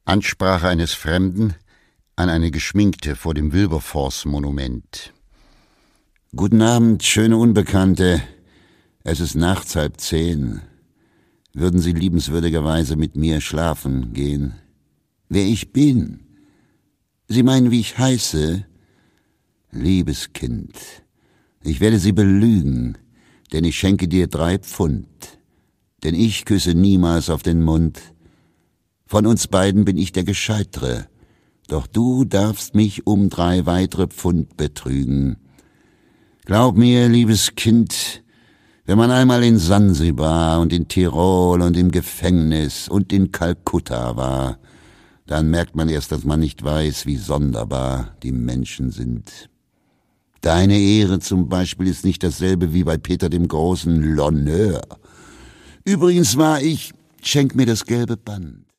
Ansprache eines Fremden an eine Geschminkte vor dem Wilberforce-Monument. »Guten Abend, schöne Unbekannte. Es ist nachts 9:30. Würden Sie liebenswürdigerweise mit mir schlafen gehen? Wer ich bin? Sie meinen, wie ich heiße? Liebes Kind, ich werde Sie belügen, denn ich schenke dir 3 Pfund. Denn ich küsse niemals auf den Mund. Von uns beiden bin ich der Gescheitere, doch du darfst mich um 3 weitere Pfund betrügen. Glaub mir, liebes Kind, wenn man einmal in Sansibar und in Tirol und im Gefängnis und in Kalkutta war, dann merkt man erst, dass man nicht weiß, wie sonderbar die Menschen sind. Deine Ehre zum Beispiel ist nicht dasselbe wie bei Peter dem Großen, L'honneur. Übrigens schenk mir das gelbe Band.